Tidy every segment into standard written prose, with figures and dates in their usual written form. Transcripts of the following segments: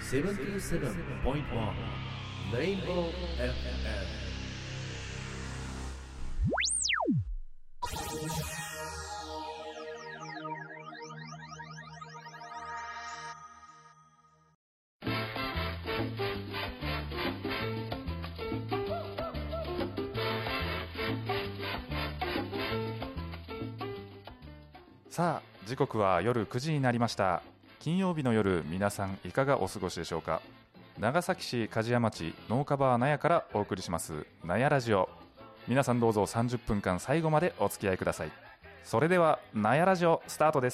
77.1 Rainbow FM。 さあ、時刻は夜9時になりました。金曜日の夜、皆さんいかがお過ごしでしょうか。長崎市梶屋町農家バー納屋からお送りします納屋ラジオ。皆さんどうぞ30分間最後までお付き合いください。それでは納屋ラジオスタートです。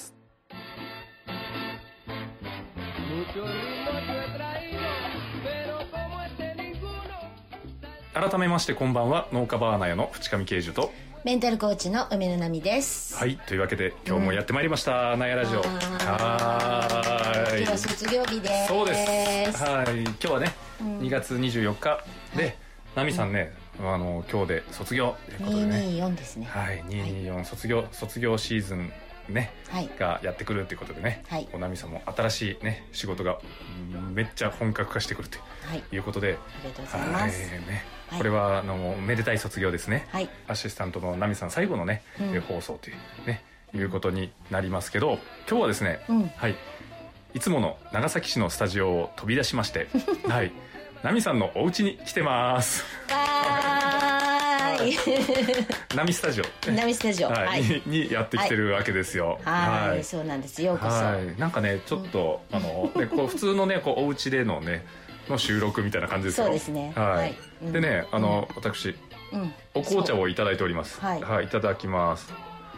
改めましてこんばんは、農家バー納屋の淵上慶樹とメンタルコーチの梅野奈美です。 はい、というわけで今日もやってまいりました、納屋ラジオ。 はい、今日は卒業日です。 そうです。はい、今日はね、2月24日で、奈美さんね、今日で卒業ということでね、 224ですね。 はい、224卒業シーズンね、がやってくるということでね、奈美さんも新しいね仕事がめっちゃ本格化してくるということで、 ありがとうございます。 これはめでたい卒業ですね。アシスタントの奈美さん最後のね、放送というねいうことになりますけど、今日はですね、いつもの長崎市のスタジオを飛び出しましてはい、奈美さんのお家に来てます。ナミスタジオにやってきてるわけですよ。 はい、そうなんです。ようこそ。 なんかね、ちょっとこう普通のねこうお家でのねの収録みたいな感じですよ。 そうですね。 はい。でね、私お紅茶をいただいております。はい、いただきます。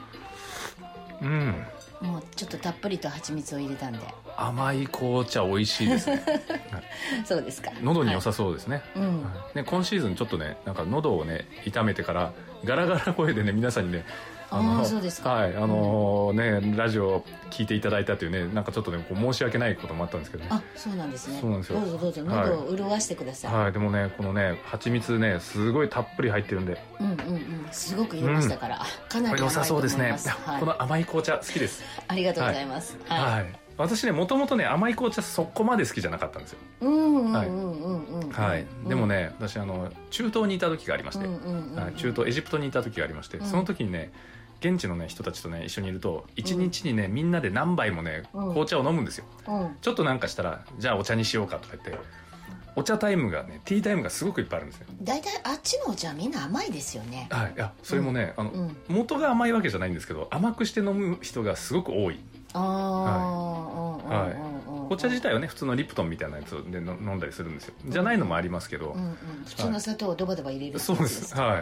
もうちょっとたっぷりと蜂蜜を入れたんで甘い紅茶美味しいですね。 そうですか。 喉に良さそうですね。ね、今シーズンちょっとね、なんか喉をね痛めてからガラガラ声でね皆さんにね、 そうですか。 はい、ねラジオ聞いていただいたというね、なんかちょっとねこう申し訳ないこともあったんですけどね。 そうなんですね。 そうなんですよ。 どうぞどうぞ喉を潤してください。 はい、でもねこのね蜂蜜ねすごいたっぷり入ってるんで、 すごく入れましたから、かなり良さそうですね。この甘い紅茶好きです。 ありがとうございます。 はい。私ねもともとね甘い紅茶そこまで好きじゃなかったんですよ。はい。でもね、私中東にいた時がありまして、中東エジプトにいた時がありまして、その時にね現地のね人たちとね一緒にいると一日にねみんなで何杯もね紅茶を飲むんですよ。ちょっとなんかしたらじゃあお茶にしようかとか言って。お茶タイムがね、ティータイムがすごくいっぱいあるんですね。 大体あっちのお茶はみんな甘いですよね。 はい、いやそれもね、元が甘いわけじゃないんですけど、甘くして飲む人がすごく多い。お茶自体はね普通のリプトンみたいなやつで飲んだりするんですよ。じゃないのもありますけど、 普通の砂糖をドバドバ入れる。 そうです。はい。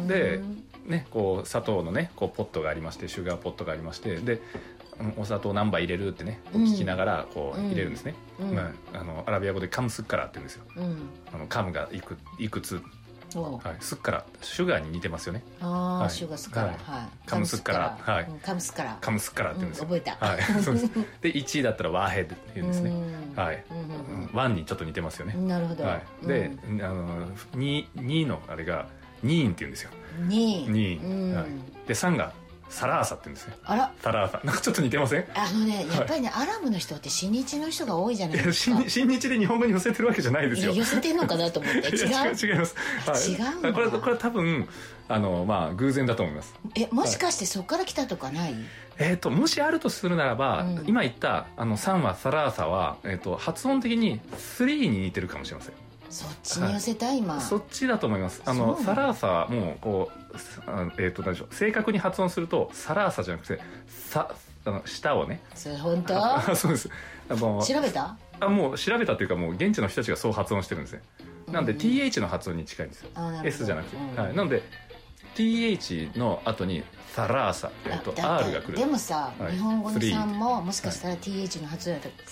でね、こう砂糖のねこうポットがありまして、シュガーポットがありまして、でお砂糖何杯入れるってね聞きながらこう入れるんですね。アラビア語でカムスッカラって言うんですよ。カムがいくつ、スッカラシュガーに似てますよね。 シュガースカラ、 カムスッカラ、 カムスカラって言うんですよ。 覚えた。 そうです。で1位だったらワーヘッドって言うんですね。ワンにちょっと似てますよね。 なるほど。 で2のあれがニーンって言うんですよ。ニーン。で3がサラーサって言うんですね。 あら、 サラーサ、なんかちょっと似てません？ やっぱりね、アラブの人って親日の人が多いじゃないですか。 親日で日本語に寄せてるわけじゃないですよ。 寄せてんのかなと思って。違います。 違うんだ。 これ多分偶然だと思います。 もしかしてそっから来たとかない？ もしあるとするならば、今言った3はサラーサは発音的に3に似てるかもしれません。 そっちに寄せた今。 そっちだと思います。サラーサはもうこう何でしょう、正確に発音するとサラーサじゃなくて舌をね。 それ本当？ そうです。 調べた？ もう調べたっていうか、もう現地の人たちがそう発音してるんですね。なんで TH の発音に近いんですよ。S じゃなくて。なので TH の後にサラーサR が来る。 でもさ、日本語の3ももしかしたら TH の発音だと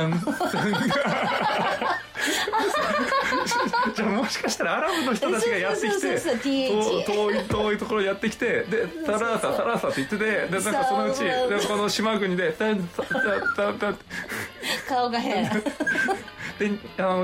じゃあもしかしたらアラブの人たちがやってきて、遠いところにやってきて、でサラーサって言ってて、でなんかそのうちこの島国で顔が変でニ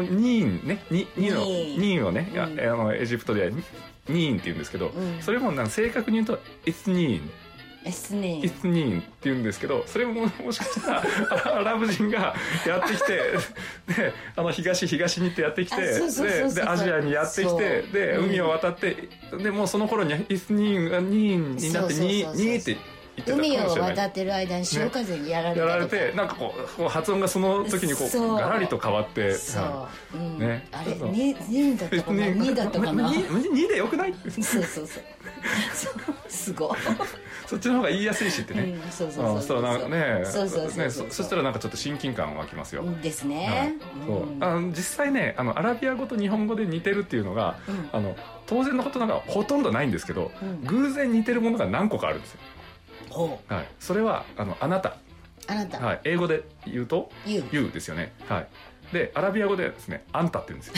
ーンをね、エジプトではニーンって言うんですけど、それも正確に言うと It's ニーン。 エスニイスニーンって言うんですけど、それももしかしたらアラブ人がやってきてで東にってやってきてでアジアにやってきてで海を渡ってでもうその頃にイスニーンになってニーって海を渡ってる間に潮風にやられてなんかこう発音がその時にこうガラリと変わってそうね、 あれ2だったかな2だったかな 2でよくない？ そうすごいそっちの方が言いやすいしってね。そうなんかね。そしたらなんかちょっと親近感湧きますよ。 ですね。 実際ねアラビア語と日本語で似てるっていうのが当然のことながらほとんどないんですけど、偶然似てるものが何個かあるんですよ。はい、それはあなた、はい、英語で言うと You ですよね。はい、でアラビア語ではですねあんたって言うんですよ。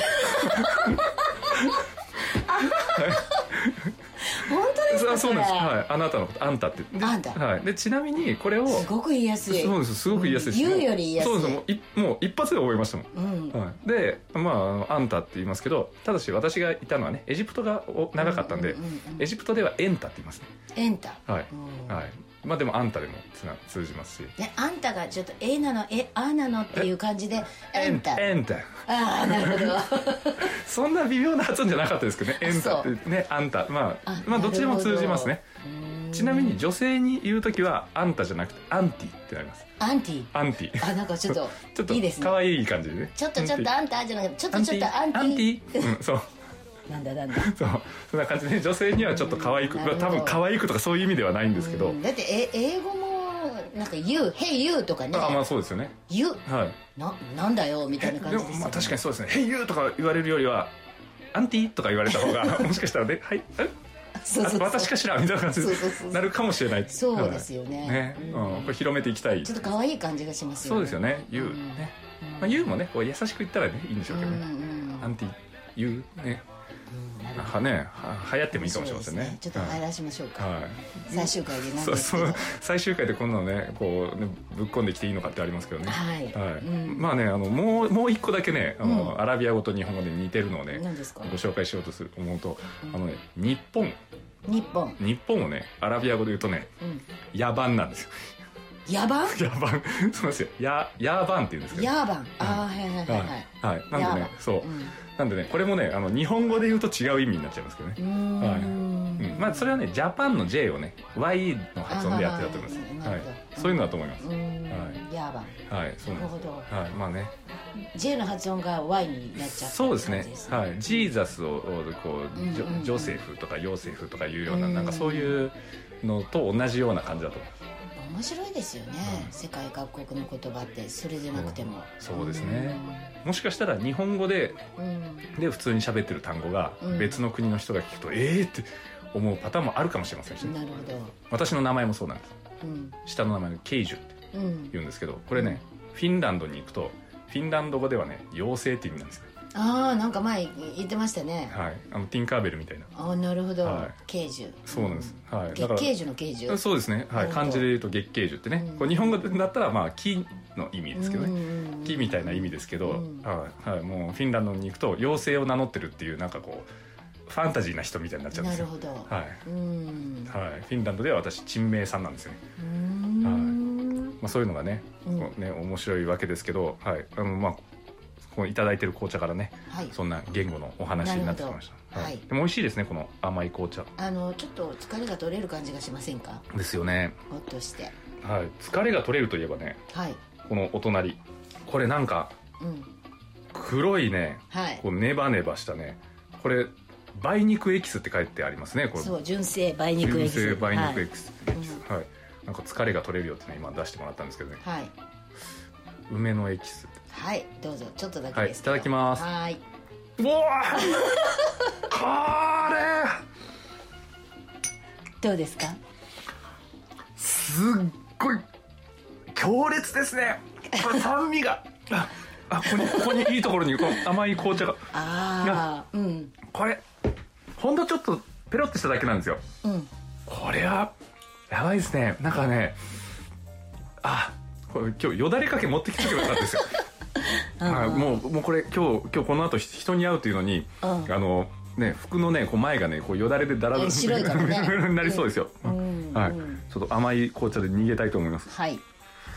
本当ですか？ そうなんです。はい、あなたのことあんたって。 あんた。 はい。でちなみにこれをすごく言いやすい。 そうです。すごく言いやすいです。 言うより言いやすい。 そうです。もう一発で覚えましたもん。はい。であんたって言いますけど、ただし私がいたのはねエジプトが長かったんで、エジプトではエンタって言いますね。 エンタ。 はいはい。でもあんたでも通じますし。 であんたがちょっとなのあなのっていう感じでエンタ。ああなるほど。 そんな微妙な発音じゃなかったですけどね。エンタってねあんたまあどっちでも通じますね。ちなみに女性に言うときはあんたじゃなくてアンティってなります。 アンティなんかちょっといいですね。 可愛い感じでね。 ちょっとあんたじゃなくてちょっとアンティ。 そう。 なんだそうそんな感じで女性にはちょっと可愛く多分可愛くとかそういう意味ではないんですけど、 だって英語もなんか Hey you とかね。 まあそうですよね。 You はいなんだよみたいな感じですよね。 でも確かにそうですね。Hey you とか言われるよりはアンティとか言われた方がもしかしたらねはい私かしらみたいな感じになるかもしれない。 そうですよね。 これ広めていきたい。 ちょっと可愛い感じがしますよね。 そうですよね。You ね。You もねこう優しく言ったらねいいんでしょうけどね。アンティ You ね。流行ってもいいかもしれませんね。 ちょっと流行らしましょうか。最終回でなんですけど。 最終回でこんなのねこうぶっ込んできていいのかってありますけどね。まあねもう一個だけねアラビア語と日本語で似てるのをねご紹介しようと思うと日本をねアラビア語で言うとね野蛮なんですよ。 野蛮？ そうなんですよ。ヤーバンって言うんですけど。 ヤーバン。 はいなんでねそうなんでねこれもね日本語で言うと違う意味になっちゃいますけどね。まあそれはねジャパンの J をね Y の発音でやってたと思います。はいそういうのだと思います。 ヤーバン。はいそうなんです。はいまあね J の発音が Y になっちゃった。 そうですね。はいジーザスをこうジョセフとかヨーセフとかいうようななんかそういうのと同じような感じだと思います。 面白いですよね。世界各国の言葉ってそれでなくても。 そうですね。もしかしたら日本語で普通に喋ってる単語が別の国の人が聞くとって思うパターンもあるかもしれませんし。 なるほど。私の名前もそうなんです。下の名前のケイジュって言うんですけど、これねフィンランドに行くとフィンランド語ではね妖精って意味なんですよ。 なんか前言ってましたね。 はいティンカーベルみたいな。 なるほど。ケージュ。 そうなんです。はい月桂樹の桂樹。 そうですね。はい漢字で言うと月桂樹ってねこう日本語だったらまあ木の意味ですけどね木みたいな意味ですけどもうフィンランドに行くと妖精を名乗ってるっていうなんかこうファンタジーな人みたいになっちゃうんですよ。 なるほど。 はいフィンランドでは私珍名さんなんですよね。そういうのがね面白いわけですけどまあいただいてる紅茶からね、そんな言語のお話になってきました。でも美味しいですねこの甘い紅茶。ちょっと疲れが取れる感じがしませんか？ ですよね。 ほっとして。 疲れが取れるといえばね、このお隣これなんか黒いね、こうネバネバしたねこれ梅肉エキスって書いてありますね。これそう純正梅肉エキス。 純正梅肉エキスなんか疲れが取れるよってね今出してもらったんですけどね。梅のエキス。 どうぞちょっとだけですいただきます。うわこれどうですか？ すっごい強烈ですね。これ酸味がここにいいところにこの甘い紅茶がこれほんとちょっとペロッとしただけなんですよ。これはやばいですね。なんかねこれ今日よだれかけ持ってきてくれたんですよ。もうこれ今日この後人に会うというのに服のねこう前がねこうよだれでだらだら白いからねなりそうですよ。 はい、ちょっと甘い紅茶で逃げたいと思います。 はい。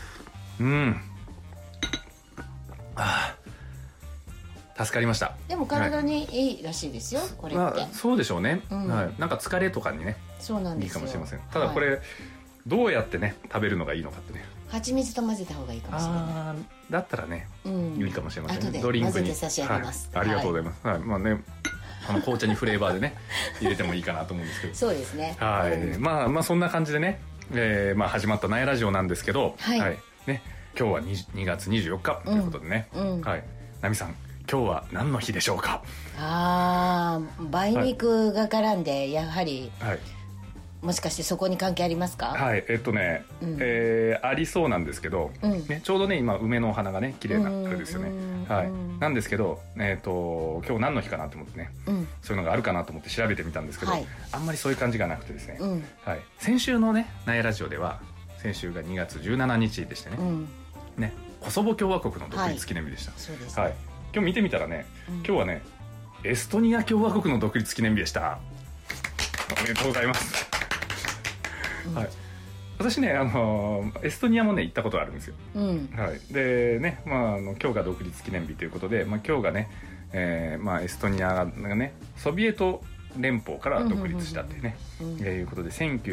助かりました。 でも体にいいらしいですよ、これって。 そうでしょうね、はい、なんか疲れとかにね、 そうなんですよ、 いいかもしれません。ただこれ、どうやってね食べるのがいいのかってね、 蜂蜜と混ぜた方がいいかもしれない。 だったらね、いいかもしれません。 後でドリンクに混ぜて差し上げます。 ありがとうございます。はい、まあね、紅茶にフレーバーでね入れてもいいかなと思うんですけど。 そうですね。 はい、まあそんな感じでね、始まった苗ラジオなんですけど、はい、ね、今日は2月24日ということでね、はい、ナミさん、今日は何の日でしょうか？ 梅肉が絡んで、やはり、 はい、 もしかしてそこに関係ありますか？ はい、ありそうなんですけど、ね、ちょうどね今梅のお花がね綺麗なあれですよね。はい、なんですけど、今日何の日かなと思ってね、そういうのがあるかなと思って調べてみたんですけど、あんまりそういう感じがなくてですね、はい、先週のね苗ラジオでは、先週が2月17日でしてね、ね、コソボ共和国の独立記念日でした。 そうですね。 はい、今日見てみたらね、今日はねエストニア共和国の独立記念日でした。おめでとうございます。はい、私ねエストニアもね行ったことあるんですよ。はい、でね、今日が独立記念日ということで、今日がね、エストニアがねソビエト連邦から独立したってね、いうことで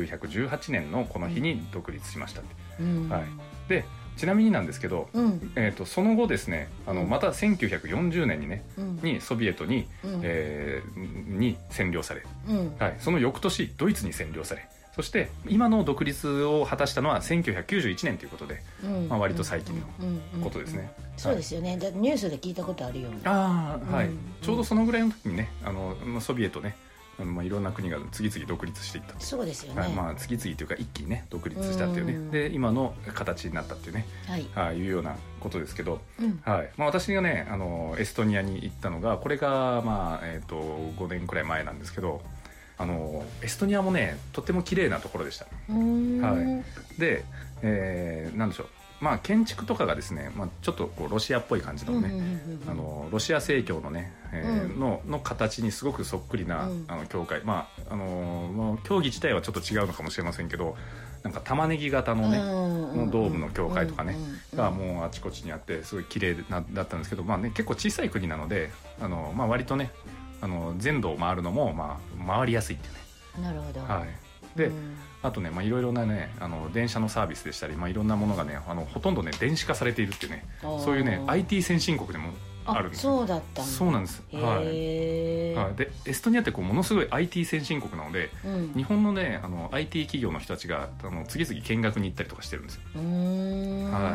1918年のこの日に独立しましたって。はい、でちなみになんですけど、その後ですね、また1940年にね、にソビエトに、に占領され、はい、その翌年ドイツに占領され、そして今の独立を果たしたのは1991年ということで、割と最近のことですね。 そうですよね。だってニュースで聞いたことあるような。 はい、ちょうどそのぐらいの時にね、ソビエトね、いろんな国が次々独立していった。 そうですよね。 はい、次々というか一気にね独立したっていうね、で今の形になったっていうね、はい、いうようなことですけど、はい、私がねエストニアに行ったのが、これが5年くらい前なんですけど、エストニアもねとっても綺麗なところでした。はい、で、なんでしょう、建築とかがですね、ちょっとこうロシアっぽい感じのね、ロシア正教のね、の形にすごくそっくりな、教会、教義自体はちょっと違うのかもしれませんけど、なんか玉ねぎ型のね、のドームの教会とかね、がもうあちこちにあって、すごい綺麗だったんですけど、結構小さい国なので、割とね全土を回るのも回りやすいっていうね。 なるほど。 はい、で、あとねいろいろなね電車のサービスでしたり、いろんなものがねほとんどね電子化されているっていうね、そういうね IT 先進国でもあるんですよ。 そうだったんだ。 そうなんです。はい、でエストニアってものすごい IT 先進国なので、日本のねIT 企業の人たちが次々見学に行ったりとかしてるんですよ。はい、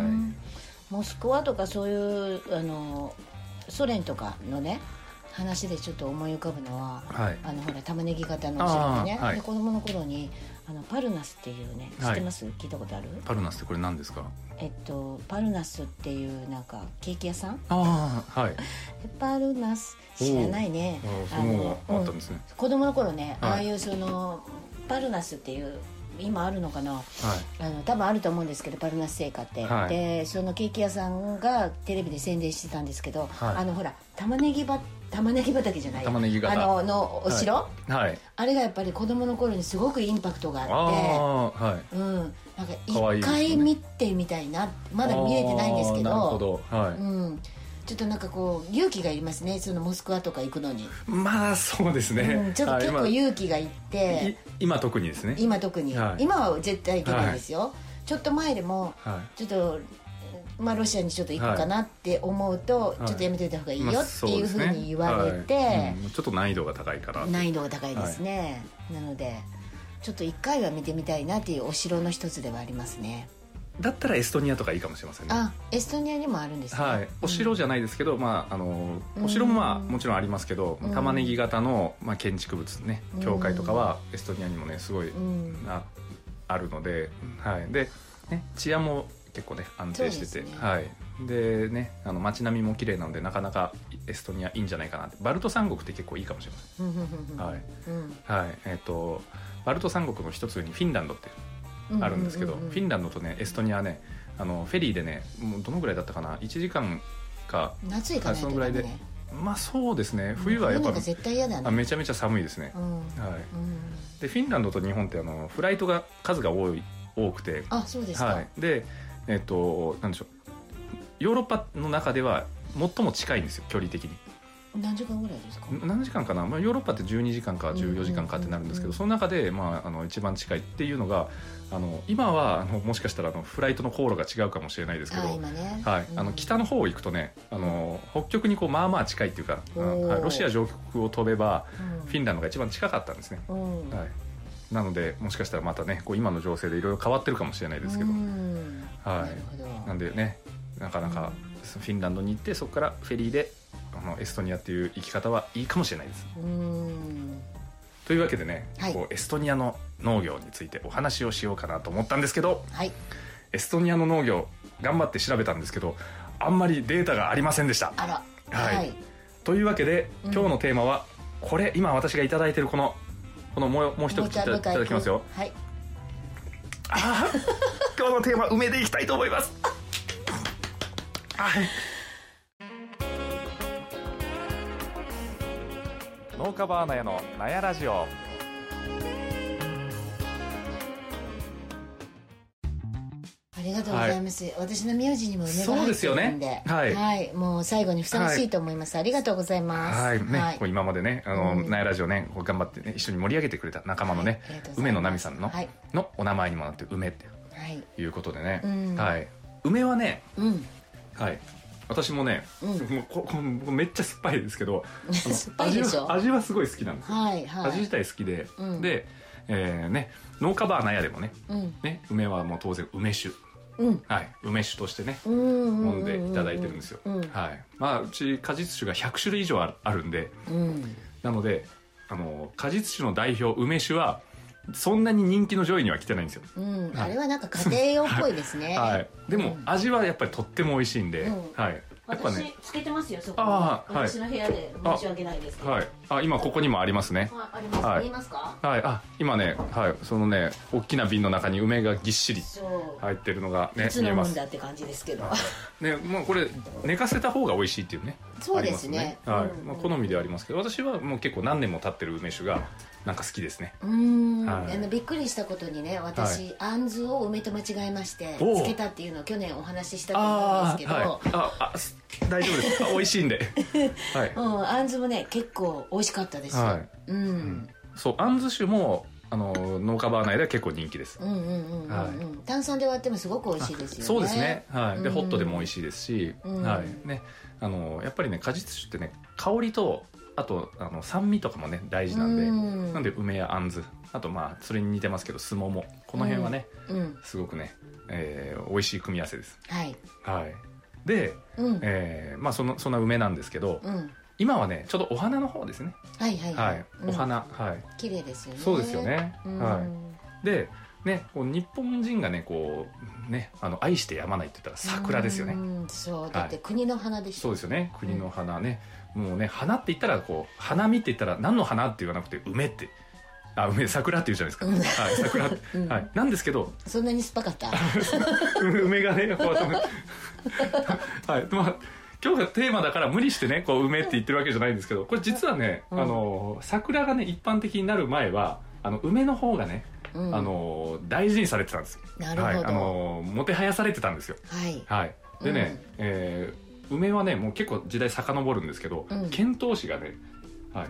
モスクワとかそういうソ連とかのね話でちょっと思い浮かぶのは、ほら玉ねぎ型の城でね、で子供の頃にパルナスっていうね、知ってます？聞いたことある？パルナスってこれ何ですか？ パルナスっていうなんかケーキ屋さん？ はい。 パルナス知らないね。 あったんですね。 子供の頃ね、ああいうパルナスっていう今あるのかな、多分あると思うんですけど、パルナス製菓って、でそのケーキ屋さんがテレビで宣伝してたんですけど、ほら玉ねぎ畑じゃないのお城、あれがやっぱり子供の頃にすごくインパクトがあって、なんか一回見てみたいな、まだ見れてないんですけど、ちょっとなんかこう勇気がいりますね、そのモスクワとか行くのに。 そうですね、 ちょっと結構勇気がいって、 今特にですね。 今特に、今は絶対行けないですよ。ちょっと前でもちょっとロシアにちょっと行くかなって思うと、ちょっとやめといた方がいいよっていうふうに言われて、 ちょっと難易度が高いから。 難易度が高いですね。なのでちょっと一回は見てみたいなっていうお城の一つではありますね。 だったらエストニアとかいいかもしれませんね。 エストニアにもあるんですね。 はい、お城じゃないですけど、お城ももちろんありますけど、玉ねぎ型の建築物ね、教会とかはエストニアにもねすごいあるので、でね、治安も結構ね安定してて、でね街並みも綺麗なので、なかなかエストニアいいんじゃないかなって。バルト三国って結構いいかもしれません。バルト三国の一つにフィンランドってあるんですけど、フィンランドとねエストニアはねフェリーでね、もうどのぐらいだったかな、1時間か夏行かないとね、 そのぐらいでまあそうですね、冬はやっぱ絶対嫌だね。 めちゃめちゃ寒いですね、はい。でフィンランドと日本ってフライトが数が多くて、 あ、そうですか、 はい、でなんでしょう、ヨーロッパの中では最も近いんですよ、距離的に。 何時間ぐらいですか？ 何時間かな、ヨーロッパって12時間か14時間かってなるんですけど、その中で、一番近いっていうのが今はもしかしたらフライトの航路が違うかもしれないですけど、 今ね、 はい、北の方行くとね、北極にまあまあ近いっていうか、ロシア上空を飛べばフィンランドが一番近かったんですね、はい。なのでもしかしたらまたね今の情勢でいろいろ変わってるかもしれないですけど、はい、なんでね、なかなかフィンランドに行ってそこからフェリーでエストニアっていう生き方はいいかもしれないです。というわけでね、はい、エストニアの農業についてお話をしようかなと思ったんですけど、はい、エストニアの農業頑張って調べたんですけど、あんまりデータがありませんでした。 あら、 はい、というわけで今日のテーマはこれ、今私がいただいているこのもう一口いただきますよ。はい、今日のテーマ、梅でいきたいと思います。はい、農家バーナヤのナヤラジオ。 ありがとうございます、はい、私の名字にも梅が入ってるんで、 そうですよね、はい、 はい、もう最後にふさわしいと思います、はい、ありがとうございます。 はいね、はい、今までねナヤラジオね頑張ってね一緒に盛り上げてくれた仲間のね、はい、梅野奈美さんの、はい、のお名前にもなって梅っていうことでね、はい、梅はね、はい、私もね、もうめっちゃ酸っぱいですけど酸っぱいでしょ。 味はすごい好きなんですよ、 はいはい、 味自体好きで、で、ね、農家バーナヤでもね、ね、梅はもう当然梅酒、はい、梅酒としてね飲んでいただいてるんですよ、はい。うち果実酒が100種類以上あるんで、なので果実酒の代表梅酒はそんなに人気の上位には来てないんですよ、 あれはなんか家庭用っぽいですね、 はい、でも味はやっぱりとっても美味しいんで、はい、やっぱね、 私つけてますよ、そこに。私の部屋で申し訳ないですけど、 はい、今ここにもありますね。 あります、見えますか？ はい、今ね、はい、そのね大きな瓶の中に梅がぎっしり入ってるのがね見えます。 いつ飲むんだって感じですけどね、もうこれ寝かせた方が美味しいっていうね。 そうですね、 はい、好みではありますけど、私はもう結構何年も経ってる梅酒がなんか好きですね。 びっくりしたことにね、私あんずを梅と間違えましてつけたっていうのを去年お話ししたと思うんですけど、 大丈夫です。美味しいんで、はい、 あんずもね結構美味しかったですよ、はい、 そうあんず酒も農家バー内では結構人気です。 炭酸で割ってもすごく美味しいですよね。 そうですね、はい、でホットでも美味しいですし、はいね、やっぱりね果実酒ってね香りとあと酸味とかもね大事なんで、なんで梅やあんず、あとそれに似てますけどすもも、この辺はね、すごくね、美味しい組み合わせです。はい、はい、で、そんな梅なんですけど、今はねちょうどお花の方ですね。はいお花、はい、 綺麗ですよね。 そうですよね、はい。でね、日本人がねこうね愛してやまないって言ったら桜ですよね。 そうだって国の花でしょ。 そうですよね、国の花ね。もうね花って言ったらこう花見って言ったら何の花って言わなくて梅って、梅桜って言うじゃないですか、はい、桜、はい、なんですけど、 そんなに酸っぱかった梅がねこうはい、今日がテーマだから無理してねこう梅って言ってるわけじゃないんですけど、これ実はね、桜がね一般的になる前は梅の方がね、大事にされてたんですよ。 なるほど、 もてはやされてたんですよ。はい、でね、梅はねもう結構時代遡るんですけど、遣唐使がね、はい、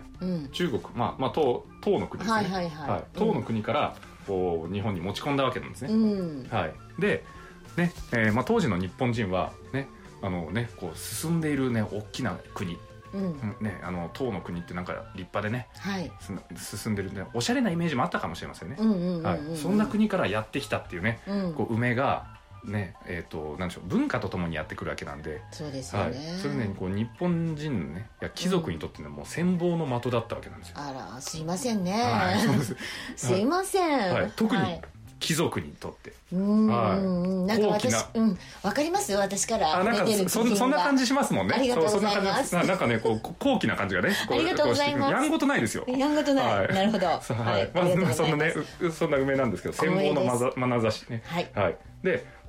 中国、唐の国ですね、唐の国からこう日本に持ち込んだわけなんですね。はい、でね、当時の日本人はねこう進んでいるね大きな国、ね、唐の国ってなんか立派でね、進んでるね、おしゃれなイメージもあったかもしれませんね。そんな国からやってきたっていうね、こう梅がね、なんでしょう、文化とともにやってくるわけなんで、 そうですよね、 それねこう日本人のね貴族にとってね、もう羨望の的だったわけなんですよ。 あらすいませんね、すいません、 特に貴族にとって、 なんか私わかりますよ、私から出てるそんな感じしますもんね。 ありがとうございます。 なんかねこう高貴な感じがね、 ありがとうございます。 やんごとないですよ。 やんごとない、なるほど。 そんな梅なんですけど、羨望の眼差しね。はい、で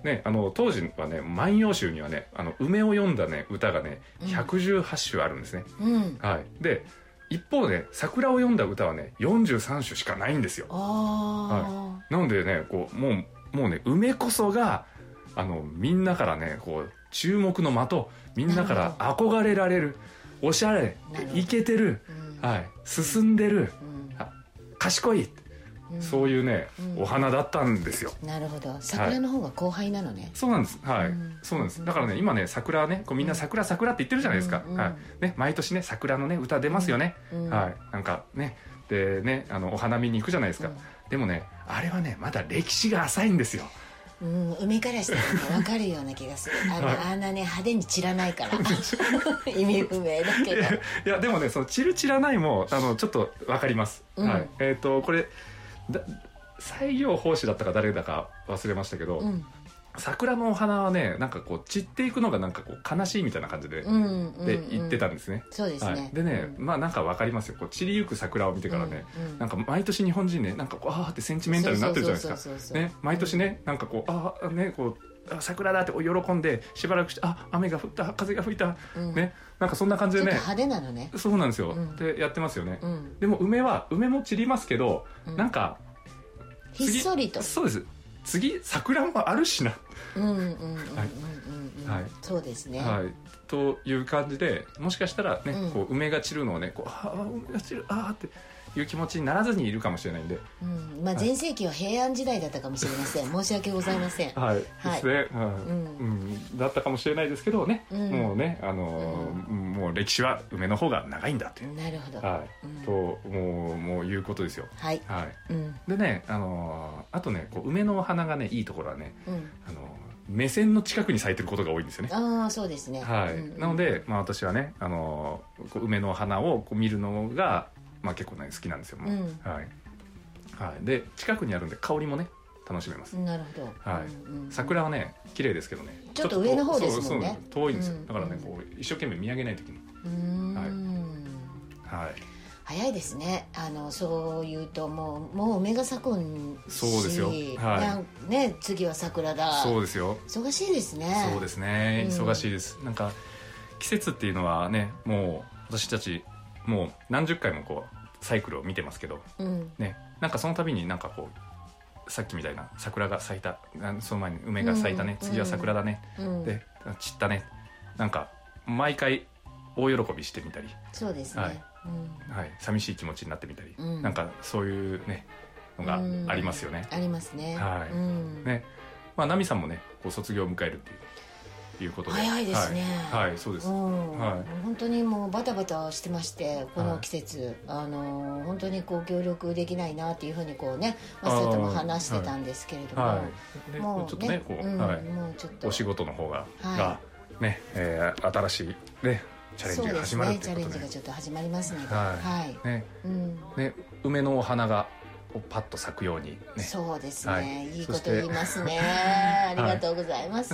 ね、当時はね万葉集にはね梅を読んだね歌がね118首あるんですね、はい、で一方で桜を読んだ歌はね43首しかないんですよ。はい、なのでねこうもうね梅こそがみんなからねこう注目の的、みんなから憧れられる、おしゃれ、イケてる、はい、進んでる、賢い、そういうね、お花だったんですよ。 なるほど。桜の方が後輩なのね。 はい、そうなんです。はい、そうなんです。だからね今ね桜はねこうみんな桜って言ってるじゃないですか。はいね、毎年ね桜のね歌出ますよね。はい、なんかねでねお花見に行くじゃないですか。でもねあれはねまだ歴史が浅いんですよ。 梅からしたら分かるような気がする。あんなね派手に散らないから意味不明だけど。いやでもねその散る散らないもちょっと分かります。はい、これ西行法師だったか誰だか忘れましたけど、桜のお花はねなんかこう散っていくのがなんかこう悲しいみたいな感じで言ってたんですね。 そうですね。 はい、でねまあなんか分かりますよ。こう散りゆく桜を見てからね、なんか毎年日本人ねなんかこうあーってセンチメンタルになってるじゃないですか。ね毎年ねなんかこうねこう桜だって喜んでしばらくして雨が降った風が吹いた、ねなんかそんな感じでね。ちょっと派手なのね。 そうなんですよ。でやってますよね。でも梅も散りますけど、なんかひっそりと。 そうです。次桜もあるしな。 そうですね。 はい。という感じでもしかしたらね、こう梅が散るのをねこう梅が散るっていう気持ちにならずにいるかもしれないんで、 まあ前世紀は平安時代だったかもしれません。申し訳ございません。 はい。ですね。だったかもしれないですけどね、もうねもう歴史は梅の方が長いんだという。 なるほど。 はい。ともういうことですよ。 はい。 はい。でねあとねこう梅の花がねいいところはね目線の近くに咲いてることが多いんですよね。 ああそうですね。 はい。なのでまあ私はねこう梅の花をこう見るのがまあ結構ね好きなんですよ。はい。はい。で近くにあるんで香りもね楽しめます。 なるほど。 はい。桜はね綺麗ですけどね。 ちょっと上の方ですもんね。 遠いんですよ。だからねこう一生懸命見上げないときに。はい。 早いですね。そういうともう梅が咲くんし。 そうですよ。 はい。ね次は桜だ。 そうですよ。 忙しいですね。 そうですね。忙しいです。なんか季節っていうのはねもう私たちもう何十回もこうサイクルを見てますけど、ねなんかその度になんかこうさっきみたいな桜が咲いたその前に梅が咲いたね、次は桜だね、で散ったねなんか毎回大喜びしてみたり。そうですね。はい。寂しい気持ちになってみたり、なんかそういうねのがありますよね。 ありますね。 はい。ね、まあナミさんもね、こう卒業を迎えるっていうことで。 早いですね。 はい、そうです。 はい。本当にもうバタバタしてまして、この季節本当にこう協力できないなっていうふうにこうね、マスターとも話してたんですけれども、 もうちょっとねこう、もうちょっとお仕事の方がね、新しいね。チャレンジが始まるっていうことで、 チャレンジがちょっと始まりますので、 はいね、ね梅のお花がパッと咲くようにね。 そうですね。いいこと言いますね。ありがとうございます。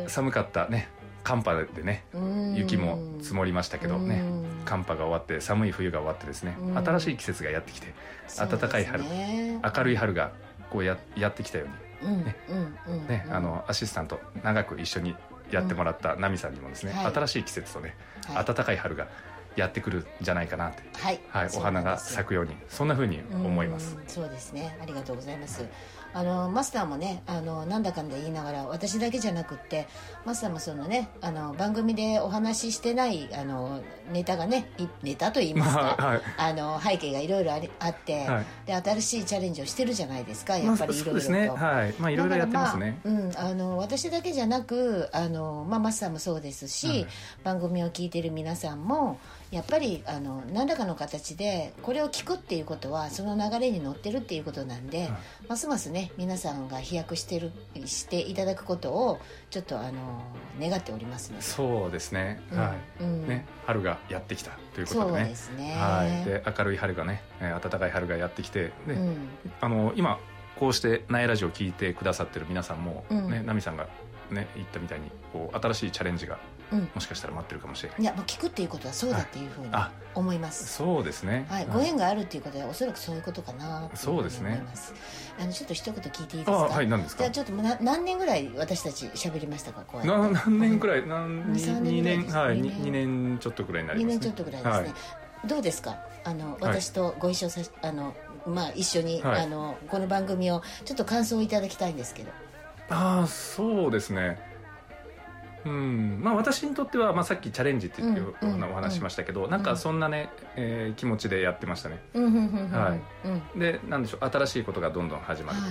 寒かったね寒波でね雪も積もりましたけどね、寒波が終わって寒い冬が終わってですね、新しい季節がやってきて暖かい春、明るい春がこうやってきたようにね、アシスタント長く一緒にやってもらったナミさんにもですね、新しい季節とね、暖かい春がやってくるんじゃないかなって、お花が咲くようにそんな風に思います。 そうですね。ありがとうございます。マスターもねなんだかんだ言いながら私だけじゃなくってマスターもそのね番組でお話ししてないネタがねネタと言いますか、背景がいろいろあって、で新しいチャレンジをしてるじゃないですか。やっぱりいろいろと。そうですね。 はい。まあいろいろやってますね。 私だけじゃなくマスターもそうですし、番組を聞いてる皆さんもやっぱり何らかの形でこれを聞くっていうことはその流れに乗ってるっていうことなんで、ますますね皆さんが飛躍していただくことをちょっと願っておりますので。 そうですね。はい。ね春がやってきたということでね。 そうですね。 はい。で明るい春がね暖かい春がやってきて、で今こうして苗ラジオを聞いてくださってる皆さんもねナミさんがね言ったみたいにこう新しいチャレンジがもしかしたら待ってるかもしれない。 いやもう聞くっていうことはそうだっていうふうに思います。 そうですね、 はい、ご縁があるっていうことはおそらくそういうことかなというふうに思います。 そうですね。 ちょっと一言聞いていいですか。 はい、何ですか。 じゃあちょっと何年ぐらい私たち喋りましたか。こう何年ぐらい、 2 年、はい、2年ちょっとぐらいになりますね。 2年ちょっとぐらいですね、どうですか。私とご一緒さ一緒に、この番組をちょっと感想をいただきたいんですけど。 そうですね、私にとっては、さっきチャレンジっていうようなお話しましたけど、なんかそんなね、気持ちでやってましたね。でなんでしょう、新しいことがどんどん始まる、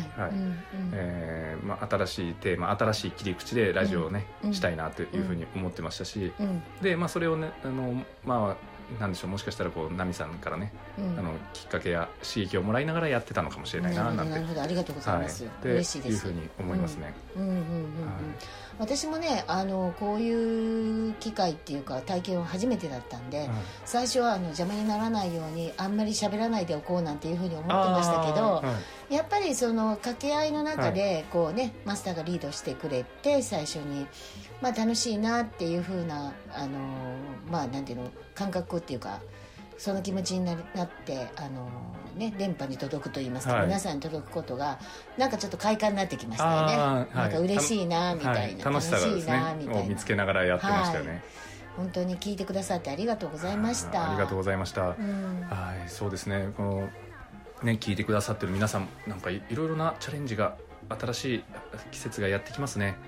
新しいテーマ、新しい切り口でラジオをね、したいなというふうに思ってましたし、でそれをねなんでしょう、もしかしたらこうナミさんからね、きっかけや刺激をもらいながらやってたのかもしれないななんて。 なるほど、ありがとうございます、嬉しいです。 いうふうに思いますね。 私もねこういう機会っていうか体験は初めてだったんで、最初は邪魔にならないようにあんまり喋らないでおこうなんていうふうに思ってましたけど、やっぱりその掛け合いの中でこうね、マスターがリードしてくれて最初に楽しいなっていうふうななんていうの感覚っていうか、その気持ちになって電波に届くといいますか、皆さんに届くことがなんかちょっと快感になってきましたよね。なんか嬉しいなみたいな、 楽しさがですねを見つけながらやってましたよね。 本当に聞いてくださってありがとうございました。 ありがとうございました。そうですね、このね聞いてくださってる皆さん、なんかいろいろなチャレンジが、新しい季節がやってきますね。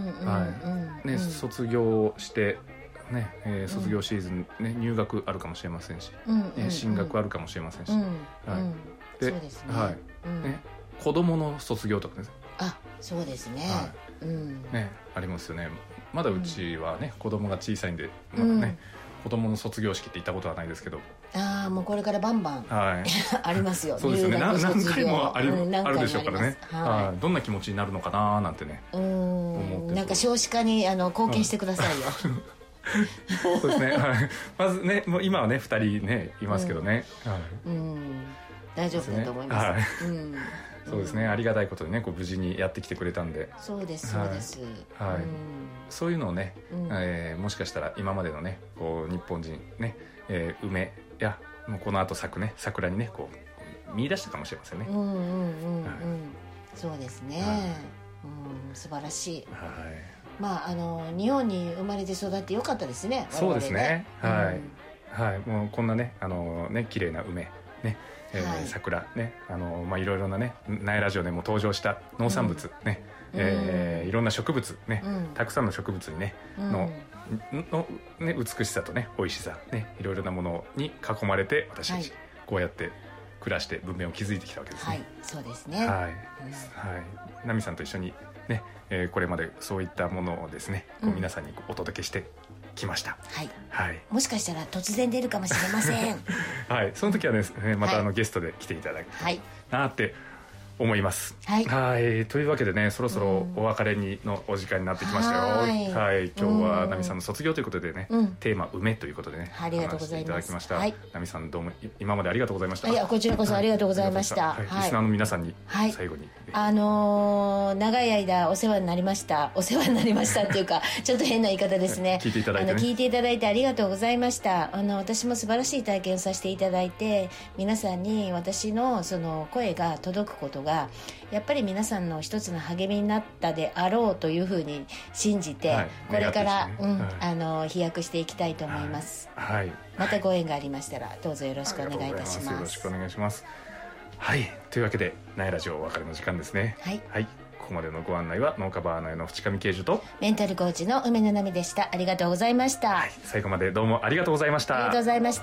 卒業して卒業シーズン、入学あるかもしれませんし、進学あるかもしれませんし、 そうですね、 子供の卒業とかね、 そうですね、 ありますよね。まだうちはね、子供が小さいんで、子供の卒業式って行ったことはないですけど、 もうこれからバンバンありますよ。 そうですよね、何回もあるでしょうからね。どんな気持ちになるのかななんてね、 なんか少子化に貢献してくださいよ。 そうですね、まずね、もう今はね2人ねいますけどね、 大丈夫だと思います。 そうですね、ありがたいことでね、こう無事にやってきてくれたんで。 そうですそうです。 そういうのをね、もしかしたら今までのね、こう日本人ね、梅やもうこの後咲くね桜にね、こう見出したかもしれませんね。 そうですね、素晴らしい。日本に生まれて育ってよかったですね。 そうですね、もうこんなね綺麗な梅ね、桜ね、いろいろなね、苗ラジオでも登場した農産物ね、いろんな植物ね、たくさんの植物にねの美しさとね美味しさね、いろいろなものに囲まれて私たちこうやって暮らして文明を築いてきたわけですね。 そうですね。 ナミさんと一緒にね、これまでそういったものをですね、皆さんにお届けしてきました。もしかしたら突然出るかもしれません。その時はね、またゲストで来ていただきたいなって思います。というわけでね、そろそろお別れのお時間になってきましたよ。今日はナミさんの卒業ということでね、テーマ梅ということでね、 ありがとうございます。 話していただきました。ナミさんどうも今までありがとうございました。 こちらこそありがとうございました。 リスナーの皆さんに最後に、 長い間お世話になりました。お世話になりましたっていうかちょっと変な言い方ですね。 聞いていただいてね、 聞いていただいてありがとうございました。私も素晴らしい体験をさせていただいて、皆さんに私のその声が届くことがやっぱり皆さんの一つの励みになったであろうというふうに信じて、これから飛躍していきたいと思います。またご縁がありましたらどうぞよろしくお願いいたします。 よろしくお願いします。というわけで苗ラジオお別れの時間ですね。ここまでのご案内は農家バー苗の淵上慶樹とメンタルコーチの梅野奈美でした。ありがとうございました。 最後までどうもありがとうございました。 ありがとうございました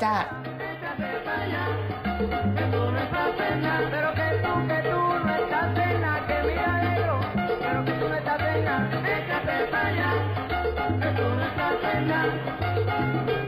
。España, que tú no estás en nada.